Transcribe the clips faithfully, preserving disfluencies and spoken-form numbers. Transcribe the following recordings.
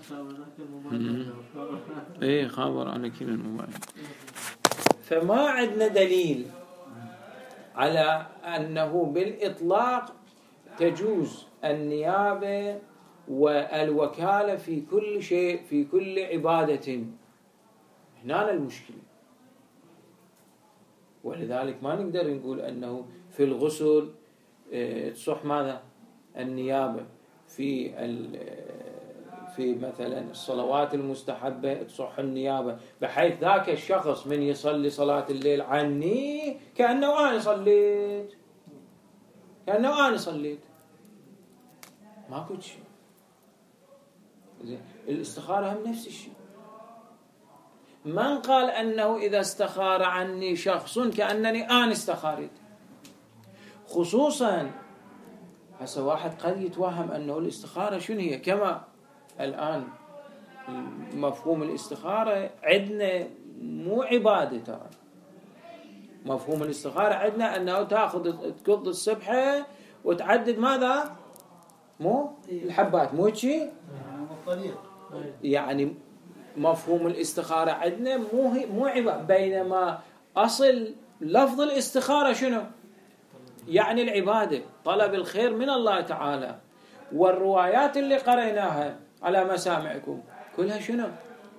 ايه خابر على كل المباين. فما عندنا دليل على أنه بالإطلاق تجوز النيابة والوكالة في كل شيء في كل عبادة. هنا المشكلة، ولذلك ما نقدر نقول أنه في الغسل تصح ماذا النيابة، في في مثلا الصلوات المستحبة تصح النيابة، بحيث ذاك الشخص من يصلي صلاة الليل عني كأنه أنا صليت كأنه أنا صليت ماكو شيء. الاستخارة هم نفس الشيء. من قال أنه إذا استخار عني شخص كأنني أنا استخارت؟ خصوصا هسه واحد قد يتوهم أنه الاستخارة شنو هي. كما الآن مفهوم الاستخارة عندنا مو عبادة، ترى مفهوم الاستخارة عندنا أنه تأخذ تقض السبحة وتعدد ماذا مو الحبات مو شيء يعني. مفهوم الاستخارة عندنا مو مو عبادة، بينما أصل لفظ الاستخارة شنو يعني؟ العبادة، طلب الخير من الله تعالى. والروايات اللي قريناها على مسامعكم كلها شنو؟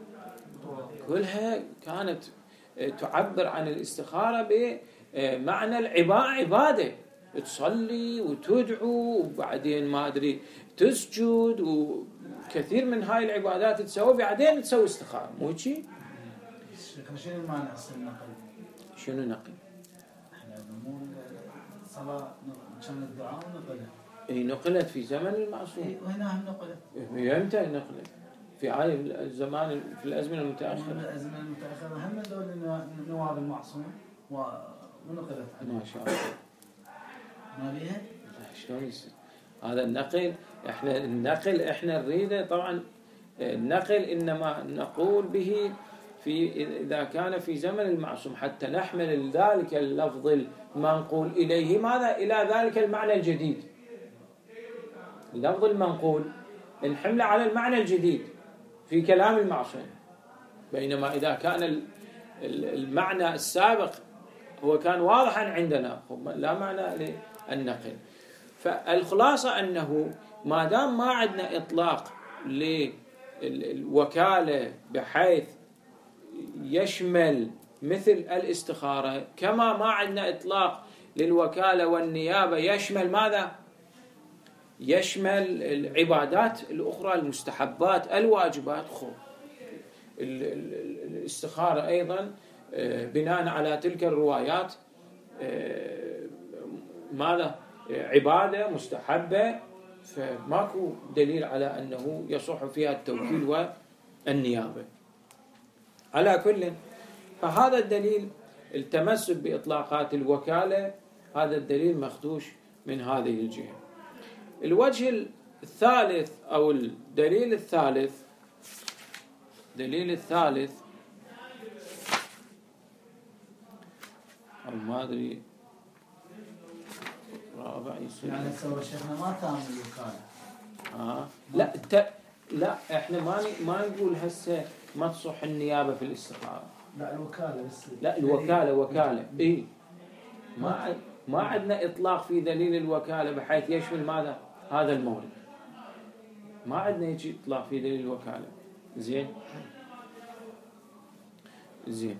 كلها كانت تعبر عن الاستخارة بمعنى العبادة، تصلي وتدعو وبعدين ما أدري تسجد، وكثير من هاي العبادات تسوي بعدين تسوي استخارة مو شيء. شنو المعنى أصل النقل؟ شنو نقل؟ احنا نقول الصلاة كان الدعاء ونقلها. اي نقلت في زمن المعصوم. وهنا هم نقلت. امتى نقلت؟ في عالي الزمان في الأزمنة المتأخرة. الأزمنة المتأخرة هم دول نواب المعصوم ونقلت. ما شاء الله. ما بيها؟ شلون يصير؟ هذا النقل احنا النقل احنا نريده طبعا. النقل انما نقول به في إذا كان في زمن المعصوم حتى نحمل ذلك اللفظ المنقول إليه ماذا إلى ذلك المعنى الجديد. اللفظ المنقول نحمله على المعنى الجديد في كلام المعصوم، بينما إذا كان المعنى السابق هو كان واضحا عندنا لا معنى للنقل. فالخلاصة أنه ما دام ما عندنا إطلاق للوكالة بحيث يشمل مثل الاستخارة، كما ما عندنا إطلاق للوكالة والنيابة يشمل ماذا؟ يشمل العبادات الأخرى المستحبات الواجبات. خو الاستخارة أيضا بناء على تلك الروايات ماذا؟ عبادة مستحبة، فماكو دليل على أنه يصح فيها التوكيل والنيابة. على كل، فهذا الدليل التمسك بإطلاقات الوكالة هذا الدليل مخدوش من هذه الجهة. الوجه الثالث أو الدليل الثالث دليل الثالث أو ما أدري رابع يصير يعني سوى شيخنا ما تعمل الوكالة. آه لا الت... لا إحنا ما ما نقول هسه ما تصح النيابة في الاستخارة. لا الوكالة بس. لا الوكالة وكالة إيه ما ما عندنا إطلاق في دليل الوكالة بحيث يشمل ماذا هذا المورد. ما عندنا يجي إطلاق في دليل الوكالة. زين زين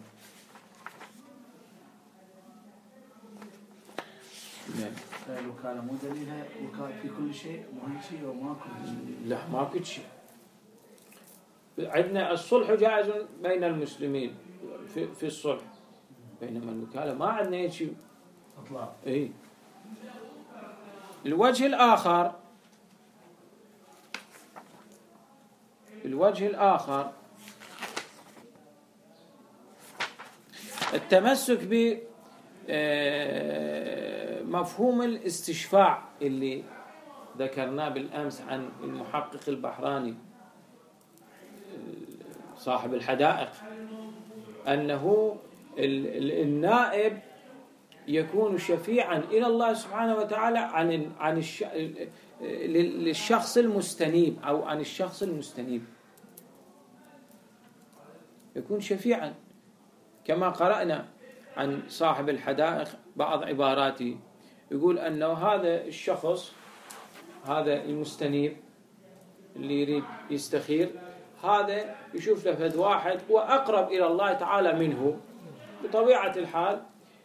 الوكالة مو دليلها وكالة في كل شيء مو شيء وماكو لا ماكو شيء. عندنا الصلح جائز بين المسلمين في في الصلح، بينما الوكالة ما عندنا شيء إطلاق. إيه. الوجه الآخر الوجه الآخر التمسك بمفهوم الاستشفاع اللي ذكرناه بالأمس عن المحقق البحراني صاحب الحدائق، أنه النائب يكون شفيعا إلى الله سبحانه وتعالى عن عن للشخص المستنيب أو عن الشخص المستنيب. يكون شفيعا. كما قرأنا عن صاحب الحدائق بعض عباراته يقول أنه هذا الشخص، هذا المستنير اللي يريد يستخير، هذا يشوف له فد واحد وأقرب إلى الله تعالى منه، بطبيعة الحال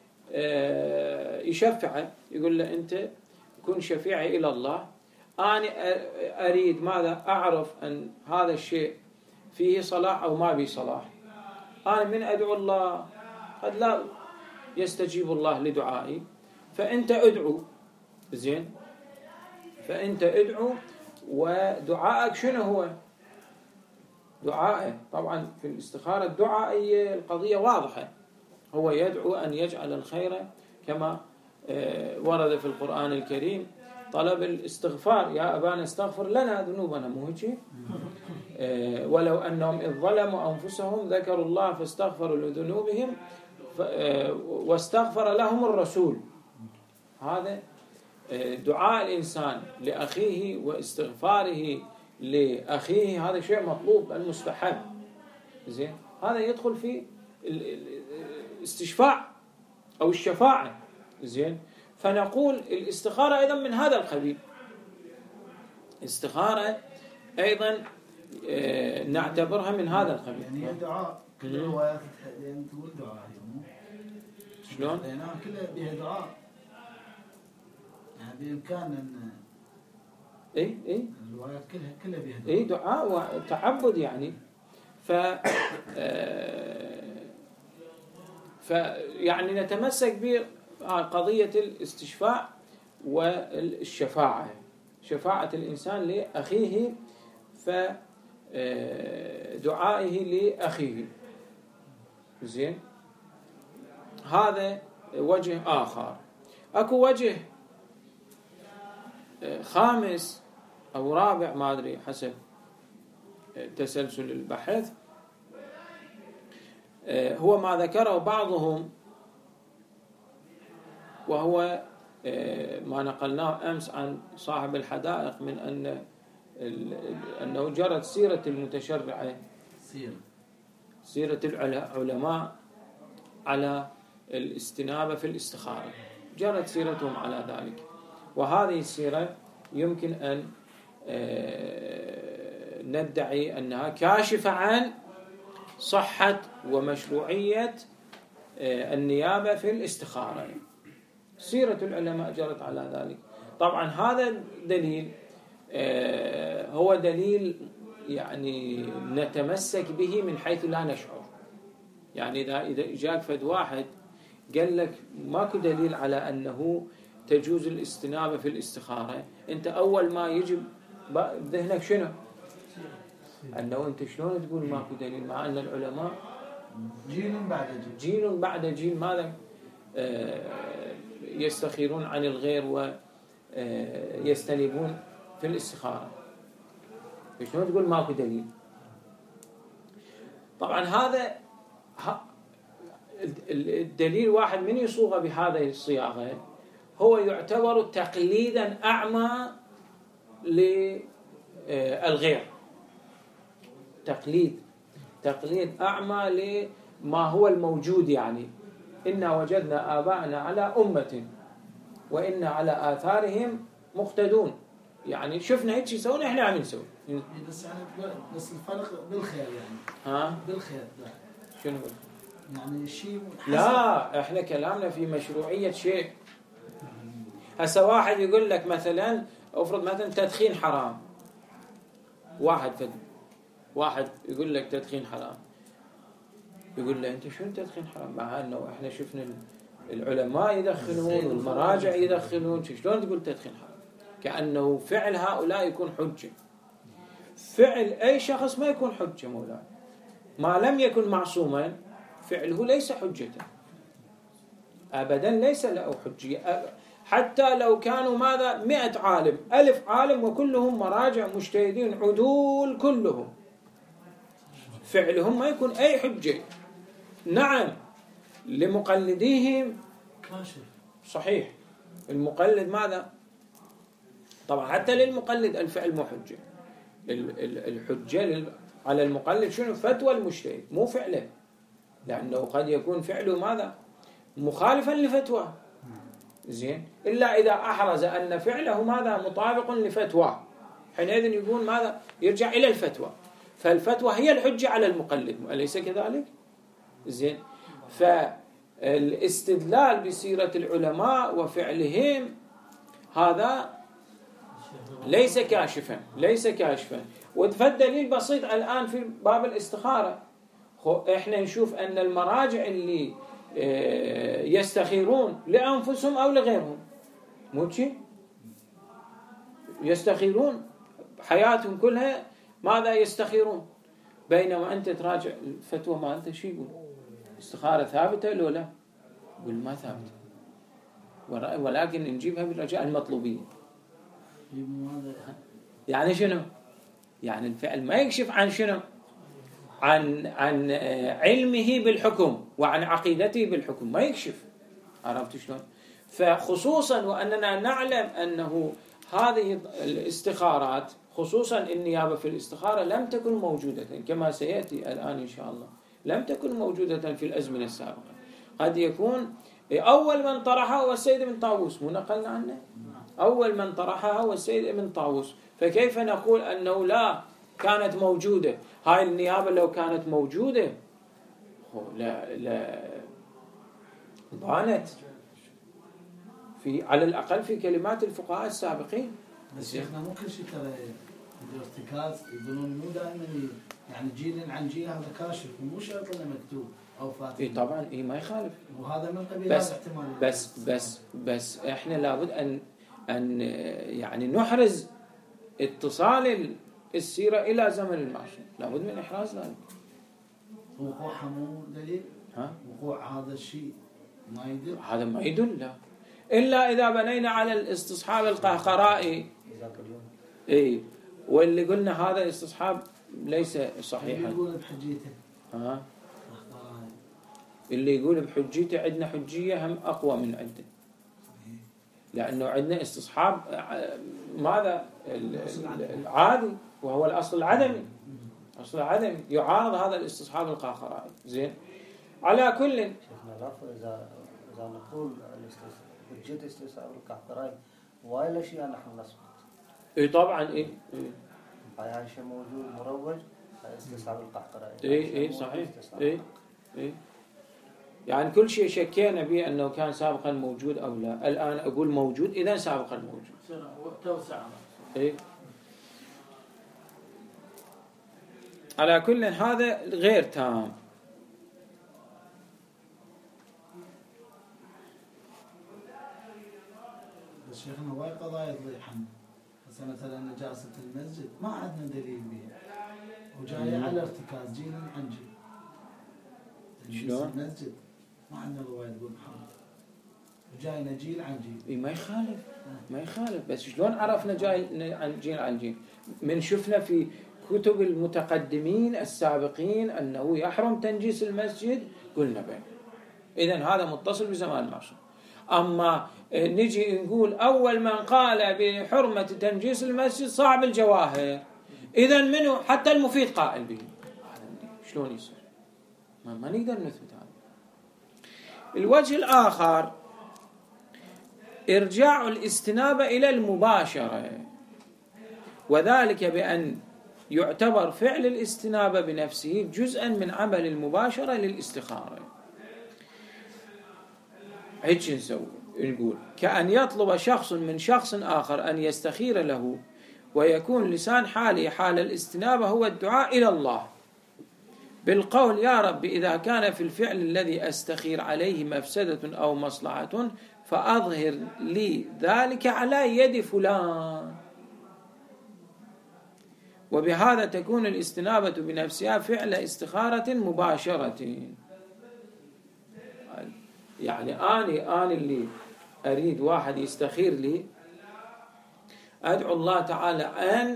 يشفعه، يقول له أنت كن شفيعي إلى الله، أنا أريد ماذا؟ أعرف أن هذا الشيء فيه صلاح أو ما فيه صلاح. أنا من أدعو الله قد لا يستجيب الله لدعائي، فأنت أدعو، زين، فأنت أدعو، ودعائك شنو هو؟ دعائه طبعا في الاستخارة الدعائية القضية واضحة، هو يدعو أن يجعل الخير كما ورد في القرآن الكريم، طلب الاستغفار، يا أبانا استغفر لنا ذنوبنا، مو هيك؟ ولو أنهم إذ ظلموا أنفسهم ذكروا الله فاستغفروا لذنوبهم واستغفر لهم الرسول. هذا دعاء الإنسان لأخيه واستغفاره لأخيه، هذا شيء مطلوب المستحب، زين، هذا يدخل في الاستشفاع أو الشفاعة، زين. فنقول الاستخارة أيضا من هذا القبيل، استخارة أيضا نعتبرها من هذا القبيل. يعني هي دعاء، كل الروايات يعني تقول دعاء، شلون؟ لأنها كلها بها دعاء، يعني بإمكان أن إيه إيه الروايات كلها كلها بها دعاء، إيه دعاء وتعبد يعني. ف فيعني نتمسك بقضية الاستشفاع والشفاعة، شفاعة الإنسان لأخيه، فدعائه لأخيه، زين. هذا وجه آخر. أكو وجه خامس أو رابع، ما أدري حسب تسلسل البحث، هو ما ذكره بعضهم، وهو ما نقلناه أمس عن صاحب الحدائق من أن أنه جرت سيرة المتشرعة، سيرة العلماء على الاستنابة في الاستخارة، جرت سيرتهم على ذلك، وهذه السيرة يمكن أن ندعي أنها كاشفة عن صحة ومشروعية النيابة في الاستخارة. سيرة العلماء جرت على ذلك. طبعا هذا دليل هو دليل يعني نتمسك به من حيث لا نشعر. يعني إذا إذا جاك فد واحد قال لك ماكو دليل على أنه تجوز الاستنابة في الاستخارة، أنت أول ما يجب ذهنك شنو؟ أنه أنت شلون تقول ماكو دليل، مع أن العلماء جيل بعد جيل جيل بعد جيل ماذا يستخيرون عن الغير ويستنيبون في الاستخارة، شلون تقول ماكو دليل؟ طبعا هذا الدليل واحد من يصوغ بهذه الصياغة هو يعتبر تقليدا أعمى للغير، تقليد تقليد أعمى لما هو الموجود. يعني إنا وجدنا آباءنا على أمة وإنا على آثارهم مقتدون، يعني شفنا هيك يسوون إحنا عم نسوي. بس يعني بس الفرق بالخير، يعني ها بالخير شنو يعني شيء؟ لا إحنا كلامنا في مشروعية شيء. هسه واحد يقول لك مثلا، أفرض مثلا تدخين حرام، واحد فد واحد يقول لك تدخين حرام، يقول له أنت شو تدخين حرام؟ مع أنه إحنا شفنا العلماء يدخنون والمراجع يدخنون، شلون تقول تدخين حرام؟ كأنه فعل هؤلاء يكون حجة. فعل أي شخص ما يكون حجة مولاي، ما لم يكن معصوما فعله ليس حجة أبدا، ليس له حجة. حتى لو كانوا ماذا مئة عالم، ألف عالم، وكلهم مراجع مجتهدين عدول كلهم، فعلهم ما يكون أي حجة. نعم لمقلديهم كاشف، صحيح، المقلد ماذا؟ طبعا حتى للمقلد الفعل مو حجة، الحجة على المقلد شنو؟ فتوى المجتهد مو فعله، لأنه قد يكون فعله ماذا؟ مخالفا لفتوى. زين، إلا إذا أحرز أن فعله ماذا؟ مطابق لفتوى، حينئذ يكون ماذا؟ يرجع إلى الفتوى، فالفتوى هي الحجة على المقلد، أليس كذلك؟ زين، فالاستدلال بسيرة العلماء وفعلهم هذا ليس كاشفا، ليس كاشفا. والدليل بسيط الآن في باب الاستخارة، إحنا نشوف أن المراجع اللي يستخيرون لأنفسهم أو لغيرهم، مو شيء يستخيرون حياتهم كلها ماذا يستخيرون، بينما أنت تراجع الفتوى ما أنت شو يقول؟ استخارة ثابتة لو لا؟ يقول ما ثابتة، ولكن نجيبها بالرجاء المطلوبية. يعني شنو؟ يعني الفعل ما يكشف عن شنو؟ عن عن علمه بالحكم وعن عقيدته بالحكم، ما يكشف. عرفت شلون؟ فخصوصا وأننا نعلم أنه هذه الاستخارات، خصوصا النيابة في الاستخارة، لم تكن موجودة كما سيأتي الآن إن شاء الله، لم تكن موجودة في الأزمنة السابقة. قد يكون أول من طرحها هو السيد ابن طاووس، مو نقلنا عنه؟ أول من طرحها هو السيد ابن طاووس، فكيف نقول أنه لا كانت موجودة؟ هاي النيابة لو كانت موجودة لا لا بانت في على الأقل في كلمات الفقهاء السابقين. بس شيخنا مو كل شيء ترى الارتكاز يقولون مو دائما يعني جيل عن جيل هذا كاشف، ومو شرط انه مكتوب او فاتح. اي طبعا اي ما يخالف، وهذا من قبيل بس احتمال. بس بس بس احنا لابد ان ان يعني نحرز اتصال السيرة الى زمن المعصوم، لابد من احراز ذلك. وقوعها مو دليل؟ ها؟ وقوع هذا الشيء ما يدل؟ هذا ما يدل، لا، الا اذا بنينا على الاستصحاب القهقرائي. اي، واللي قلنا هذا الاستصحاب ليس صحيحا. اللي يقول بحجيته ها، اللي يقول بحجيته عندنا حجية هم أقوى من عنده، لأنه عندنا استصحاب ماذا؟ العادي، وهو الأصل العدمي، أصل العدمي يعارض هذا الاستصحاب القهقرائي. زين، على كل شيخنا لافظ إذا إذا نقول حجية استصحاب القهقرائي وايد أشياء نحن نسقط. إيه طبعا إيه. هاي شيء موجود مروج استصحاب القهقرائي. إيه إيه صحيح. إيه إيه. يعني كل شيء شكينا به أنه كان سابقا موجود أو لا، الآن أقول موجود، إذا سابقا موجود. توسع. إيه. على كل هذا غير تام. بس شيخنا وايد قضايا تضيحن، بس مثلا نجاسة المسجد ما عندنا دليل بها، وجاية على ارتكاز جيل عن جيل. شلون؟ المسجد ما عندنا رواية تقول محرم، وجاينا جيل عن جيل. إيه ما يخالف، ما يخالف، بس شلون عرفنا جاي عن جيل عن جيل؟ من شفنا في كتب المتقدمين السابقين أنه يحرم تنجيس المسجد، قلنا بين، إذن هذا متصل بزمان المعصوم. أما نجي نقول أول من قال بحرمة تنجيس المسجد صاحب الجواهر، إذن منه حتى المفيد قائل به، شلون يصير؟ ما, ما نقدر نثبت هذا. الوجه الآخر إرجاع الاستنابة إلى المباشرة، وذلك بأن يعتبر فعل الاستنابة بنفسه جزءا من عمل المباشرة للاستخارة. هيك نسوي نقول كأن يطلب شخص من شخص آخر أن يستخير له، ويكون لسان حاله حال الاستنابة هو الدعاء إلى الله بالقول يا رب إذا كان في الفعل الذي أستخير عليه مفسدة أو مصلحة فأظهر لي ذلك على يد فلان. وبهذا تكون الاستنابة بنفسها فعل استخارة مباشرة. يعني أني أنا اللي أريد واحد يستخير لي، أدعو الله تعالى أن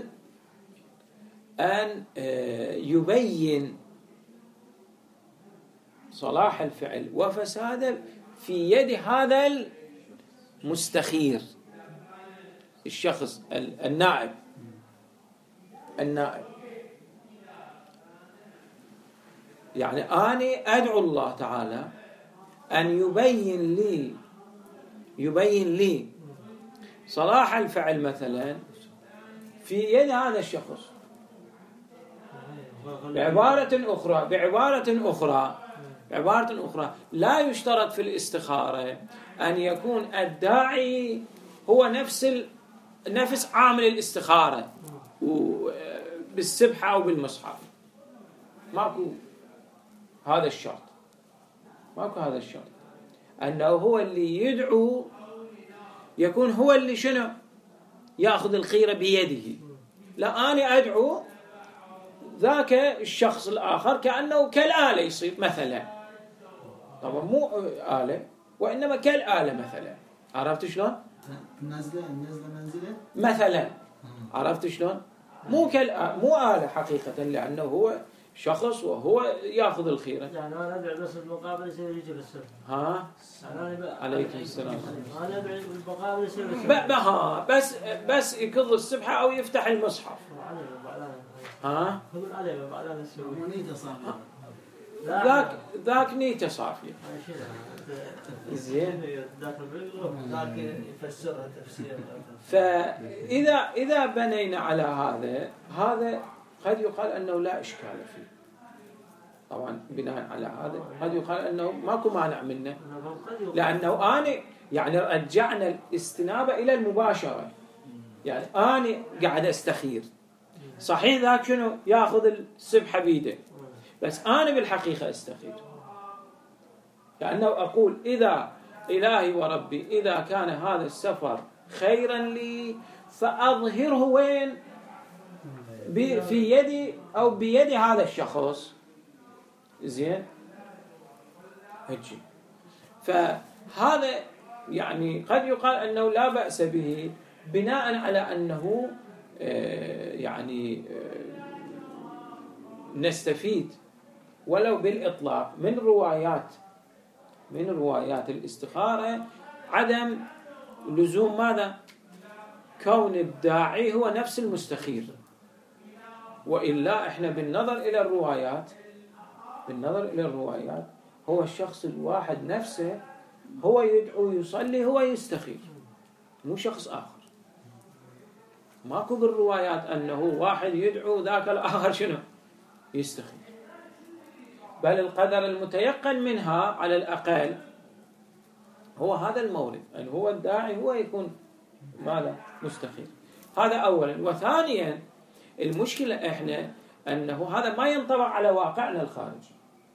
أن يبين صلاح الفعل وفساده في يد هذا المستخير، الشخص النائب النائب يعني أنا أدعو الله تعالى أن يبين لي يبين لي صلاح الفعل مثلا في يد هذا الشخص. بعبارة أخرى بعبارة أخرى بعبارة أخرى لا يشترط في الاستخارة أن يكون الداعي هو نفس ال... نفس عامل الاستخارة بالسبحة أو بالمصحف. ماكو هذا الشرط، ماكو هذا الشرط أنه هو اللي يدعو يكون هو اللي شنو يأخذ الخيرة بيده. لا، أنا أدعو ذاك الشخص الآخر كأنه كالآلة يصير مثلا. طبعا مو آلة وإنما كالآلة مثلا. عرفت شلون؟ النزلة النزلة منزلة مثلا. عرفت شلون؟ مو كالآلة، مو آلة حقيقة، لأنه هو شخص وهو يأخذ الخيرة. يعني أنا أدعي بس المقابل يصير يجي بالسر. ها؟ يعني عليكم السلام. أنا أدعي بالمقابل يصير بالسر. بها بس بس يكض السبحة أو يفتح المصحف. ها؟ يقول عليه بعدين يسوي. نيته صافية. ذاك ذاك نيته صافية. زين. ذاك ذاك يفسرها تفسير. فإذا إذا بنينا على هذا هذا قد يقال أنه لا إشكال فيه. طبعا بناء على هذا قد يقال أنه ماكو مانع منه، لأنه أنا يعني رجعنا الاستنابة إلى المباشرة. يعني أنا قاعد أستخير، صحيح ذاك شنو يأخذ السبحة بيده، بس أنا بالحقيقة أستخير، لأنه أقول إذا إلهي وربي إذا كان هذا السفر خيرا لي فأظهره وين؟ في يدي أو بيد هذا الشخص. زين هجي. فهذا يعني قد يقال أنه لا بأس به بناء على أنه يعني نستفيد ولو بالإطلاق من روايات من روايات الاستخارة عدم لزوم ماذا؟ كون الداعي هو نفس المستخير. وإلا إحنا بالنظر إلى الروايات بالنظر إلى الروايات هو الشخص الواحد نفسه هو يدعو يصلي هو يستخير، مو شخص آخر. ماكو بالروايات أنه واحد يدعو ذاك الآخر شنو يستخير، بل القدر المتيقن منها على الأقل هو هذا المورد، أن هو الداعي هو يكون ماذا مستخير. هذا أولا. وثانيا المشكلة إحنا أنه هذا ما ينطبق على واقعنا الخارجي.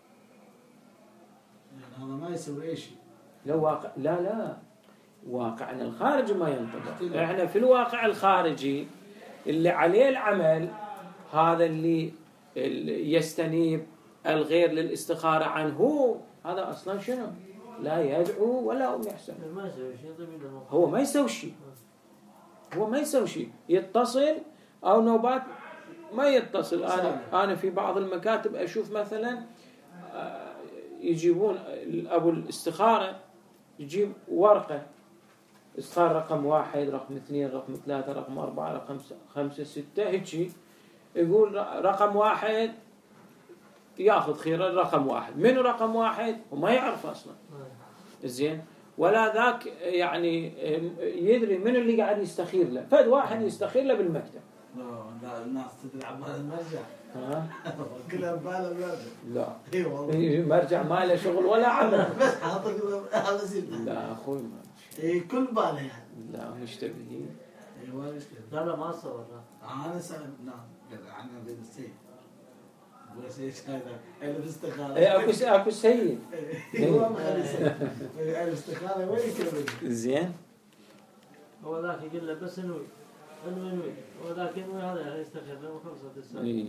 يعني هذا ما يسوي أي شيء. لو واقع لا لا واقعنا الخارجي ما ينطبق. إحنا في الواقع الخارجي اللي عليه العمل هذا اللي يستنيب الغير للاستخارة عنه، هذا أصلا شنو لا يدعو ولا هم يحسن. هو ما يسوي شيء هو ما يسوي شيء يتصل أو نوبات ما يتصل. أنا أنا في بعض المكاتب أشوف مثلا يجيبون أبو الاستخارة يجيب ورقة استخارة رقم واحد رقم اثنين رقم ثلاثة رقم أربعة رقم خمسة ستة هيك، يقول رقم واحد يأخذ خيرا رقم واحد. منو رقم واحد؟ وما يعرف أصلا. زين. ولا ذاك يعني يدري من اللي قاعد يستخير له. فد واحد يستخير له بالمكتب. لا الناس تدري عبالة المرجع. ها؟ كلها عبالة مرجع. لا. اي والله. مرجع ما له شغل ولا عمل. بس حاطك هذا زين. لا أخوي ما. اي كل باله يعني. لا مشتبهين. اي ما مشتبه. لا لا ما صور. أنا سأل نعم عنا بين السيد. بس ايش هذا؟ الاستخارة. اي اكو اكو سيد. هو مخلي سيد. الاستخارة وين يكمل؟ زين. هو ذاك يقول له بس انوي انوي انوي هو ذاك ينوي هذا يستخير له وخلصت السنة. اي.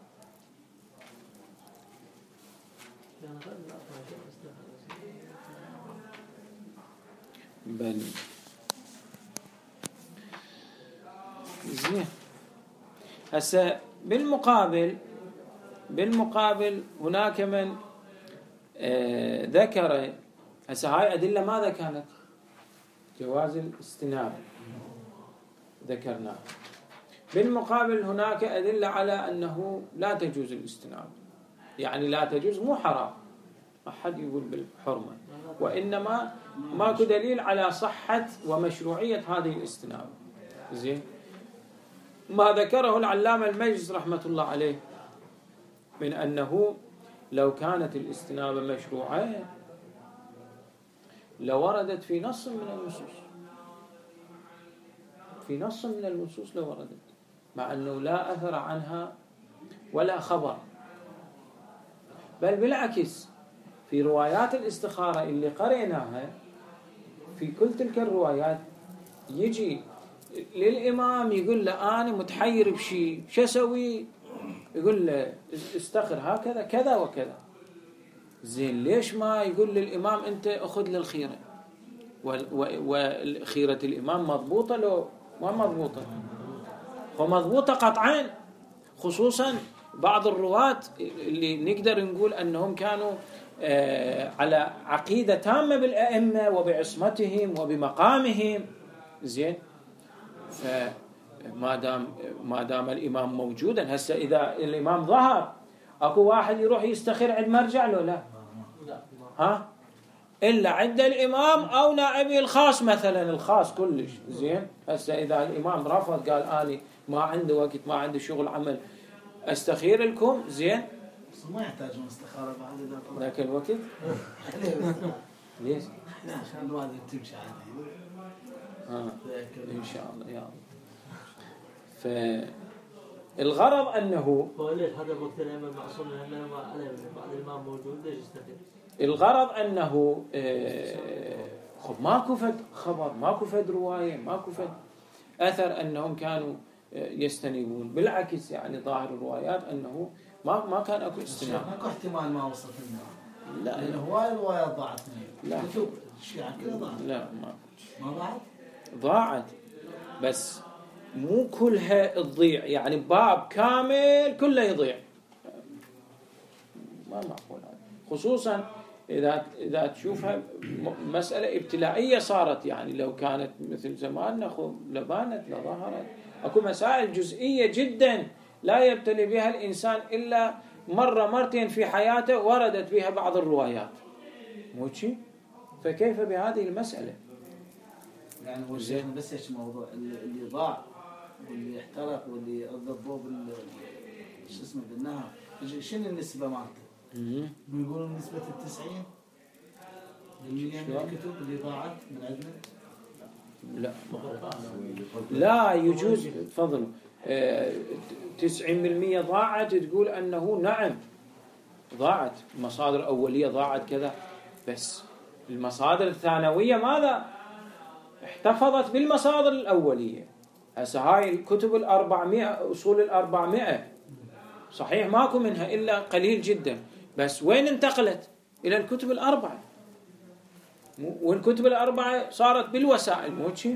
بل زين. هسه بالمقابل بالمقابل هناك من آه ذكر هسه هاي أدلة ماذا كانت؟ جواز الاستنابة ذكرناه. بالمقابل هناك أدلة على أنه لا تجوز الاستنابة. يعني لا تجوز مو حرام، أحد يقول بالحرمة، وإنما ماكو دليل على صحة ومشروعية هذه الاستنابة. زين، ما ذكره العلامة المجلس رحمة الله عليه من أنه لو كانت الاستنابة مشروعة لوردت في نص من النصوص، في نص من النصوص لوردت، مع أنه لا أثر عنها ولا خبر، بل بالعكس في روايات الاستخارة اللي قرأناها في كل تلك الروايات يجي للإمام يقول له أنا متحير بشيء، شو أسوي؟ يقول له استخر هكذا كذا وكذا. زين، ليش ما يقول للإمام أنت أخذ للخيرة؟ وخيرة الإمام مضبوطة لو ما مضبوطة؟ ومضبوطة قطعا، خصوصا بعض الرواة اللي نقدر نقول أنهم كانوا على عقيدة تامة بالأئمة وبعصمتهم وبمقامهم. زين، فما دام ما دام الإمام موجودا، هسه إذا الإمام ظهر أكو واحد يروح يستخير عند مرجع له؟ لا، ها، إلا عند الإمام أو نائبه الخاص مثلا، الخاص كلش. زين، هسه إذا الإمام رفض قال أنا ما عندي وقت، ما عندي شغل عمل، أستخير لكم، زين، ما يحتاجون استخارة بعد إذا طلع ذاك الوقت. ليش؟ عشان الوالد تمشي عادي. آه. إن شاء الله يا الله. فالغرض أنه وليش هذا وقت الإمام معصوم لأنه بعد الإمام موجود ليش يستخير؟ الغرض أنه خب ماكو فد خبر، ماكو فد رواية، ماكو فد أثر أنهم كانوا يستنيبون، بالعكس يعني ظاهر الروايات أنه ما ما كان أكو استناب. ماكو احتمال ما وصلت لنا، لا، لأن هواي الروايات ضاعت مني. لا، كتب الشيعة كلها ضاعت. لا، ما ما ضاعت؟ ضاعت، بس مو كلها تضيع، يعني باب كامل كله يضيع، ما معقول هذا. خصوصا إذا إذا تشوفها مسألة ابتلائية صارت، يعني لو كانت مثل زماننا خو لبانت لظهرت. أكو مسائل جزئية جدا لا يبتلي بها الإنسان إلا مرة مرتين في حياته وردت بها بعض الروايات، مو شيء؟ فكيف بهذه المسألة؟ يعني هو الشيخ بس ايش موضوع اللي ضاع واللي احترق واللي ضبوه بال شو اسمه بالنهر، شنو النسبة مالته؟ بيقولون نسبة التسعين بالمية من الكتب اللي ضاعت من عندنا. لا لا يجوز فضل تسعين بالمية ضاعت، تقول أنه نعم ضاعت، مصادر أولية ضاعت كذا، بس المصادر الثانوية ماذا؟ احتفظت بالمصادر الأولية. هسه هاي الكتب الأربعمائة، أصول الأربعمائة صحيح ماكو منها إلا قليل جدا، بس وين انتقلت؟ إلى الكتب الأربعة، والكتب الأربعة صارت بالوسائل، مو شيء؟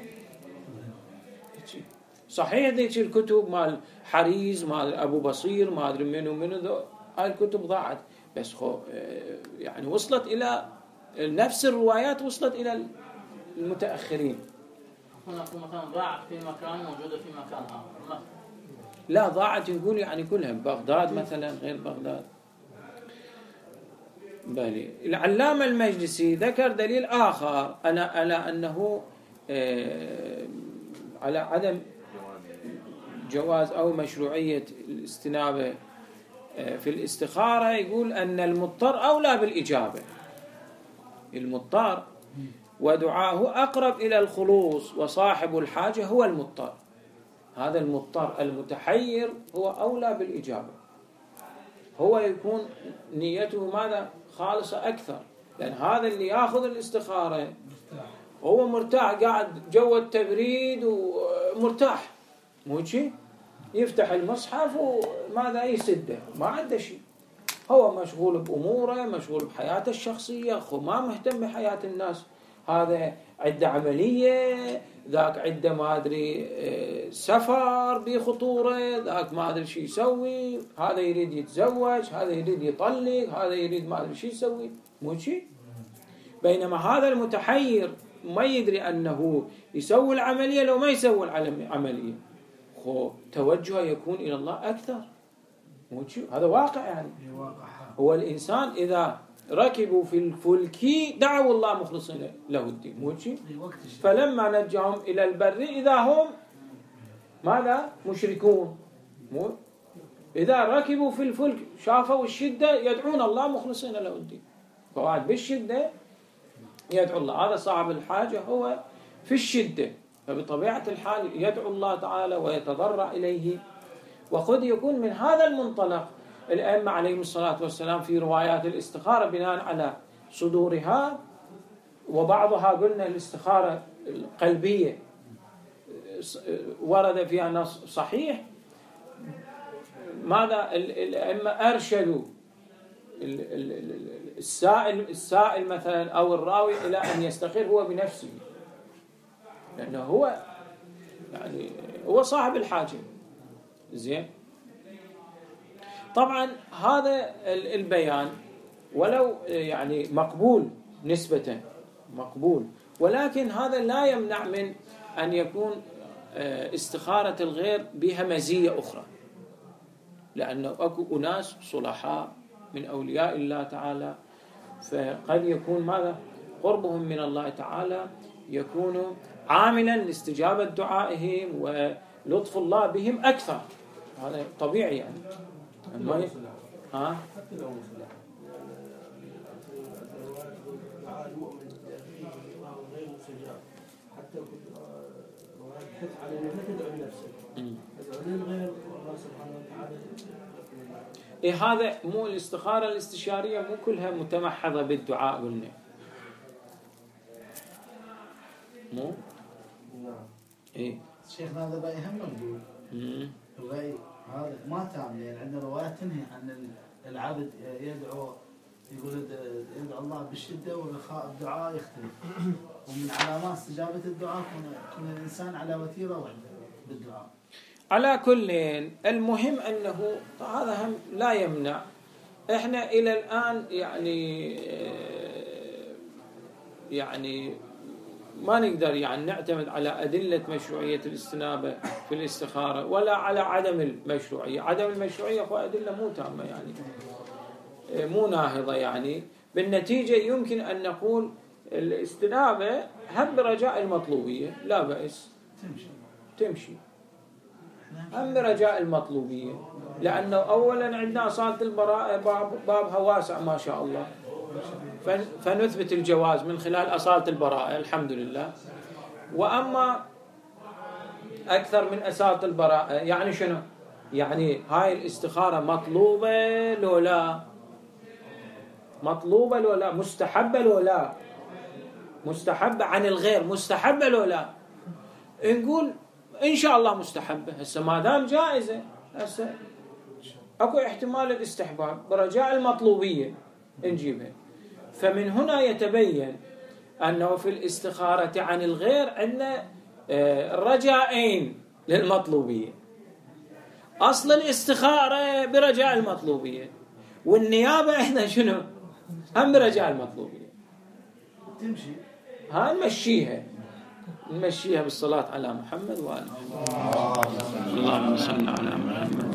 صحيح ذيك الكتب مال حريز، مال أبو بصير، ما أدري منو منو، هاي الكتب ضاعت، بس خو يعني وصلت إلى نفس الروايات، وصلت إلى المتأخرين. هناك مكان ضاع في مكان موجودة في مكان آخر. لا، ضاعت نقول يعني كلها بغداد مثلا غير بغداد. بالي العلامة المجلسي ذكر دليل آخر أنا على أنه على عدم جواز أو مشروعية الاستنابة في الاستخارة. يقول أن المضطر أولى بالإجابة، المضطر ودعاه أقرب إلى الخلوص، وصاحب الحاجة هو المضطر. هذا المضطر المتحير هو أولى بالإجابة، هو يكون نيته ماذا؟ خالصة أكثر، لأن هذا اللي يأخذ الاستخارة هو مرتاح، قاعد جو التبريد ومرتاح، مو شيء؟ يفتح المصحف وماذا يسده، ما عنده شيء، هو مشغول بأموره، مشغول بحياته الشخصية، خو ما مهتم بحياة الناس. هذا عنده عملية، ذاك عنده ما أدري سفر بخطورة، ذاك ما أدري شو يسوي، هذا يريد يتزوج، هذا يريد يطلق، هذا يريد ما أدري شو يسوي، مو شيء؟ بينما هذا المتحير ما يدري أنه يسوي العملية لو ما يسوي العملية، خو توجهه يكون إلى الله أكثر، مو شو هذا واقع يعني. هو الإنسان إذا ركبوا في الفلك دعوا الله مخلصين له الدين مو شيء. فلما نجاهم إلى البر إذا هم ماذا مشركون. مو إذا ركبوا في الفلك شافوا الشدة يدعون الله مخلصين له الدين. فواحد بالشدة يدعو الله. هذا صاحب الحاجة هو في الشدة فبطبيعة الحال يدعو الله تعالى ويتضرع إليه. وقد يكون من هذا المنطلق الأئمة عليهم الصلاة والسلام في روايات الاستخارة بناء على صدورها وبعضها قلنا الاستخارة القلبية ورد فيها نص صحيح. ماذا الأئمة أرشدوا السائل السائل مثلا أو الراوي إلى أن يستخير هو بنفسه لأنه هو يعني هو صاحب الحاجة. زين. طبعا هذا البيان ولو يعني مقبول نسبة مقبول ولكن هذا لا يمنع من أن يكون استخارة الغير بها مزية أخرى لأنه أكو أناس صلحاء من أولياء الله تعالى فقد يكون ماذا قربهم من الله تعالى يكون عاملا لاستجابة دعائهم ولطف الله بهم أكثر. هذا طبيعي يعني. ما ها حتى لو مصلح المؤمن غير مستجاب حتى حتى على انك لا تدعو لنفسك تدعو للغير والله سبحانه وتعالى. إيه هذا مو الاستخارة الاستشارية مو كلها متمحضة بالدعاء قلنا مو نعم. إيه شيخنا هذا بقى يهم نقول الغي هذا ما تام لأن عندنا روايات تنهي عن العبد يدعو يقول يدعو الله بالشدة والرخاء الدعاء يختلف. ومن علامات استجابة الدعاء كون الإنسان على وتيرة واحدة بالدعاء. على كل المهم أنه هذا هم لا يمنع. إحنا إلى الآن يعني يعني ما نقدر يعني نعتمد على أدلة مشروعية الاستنابة في الاستخارة ولا على عدم المشروعية. عدم المشروعية هو أدلة مو تامة يعني مو ناهضة يعني. بالنتيجة يمكن أن نقول الاستنابة هم برجاء المطلوبية لا بأس تمشي تمشي هم برجاء المطلوبية لأنه أولا عندنا أصالة البراءة باب بابها واسع ما شاء الله فنثبت الجواز من خلال أصالة البراءة الحمد لله. وأما أكثر من أصالة البراءة يعني شنو يعني هاي الاستخارة مطلوبة لو لا مطلوبة لو لا مستحبة لو لا مستحبة عن الغير مستحبة لو لا نقول إن شاء الله مستحبة. هسه ما دام جائزة هسه أكو احتمال الاستحباب برجاء المطلوبية نجيبها. فمن هنا يتبين أنه في الاستخارة عن الغير عندنا رجائين للمطلوبية. أصل الاستخارة برجاء المطلوبية والنيابة إحنا شنو هم برجاء المطلوبية. تمشي ها نمشيها نمشيها بالصلاة على محمد وآله. اللهم صل على محمد.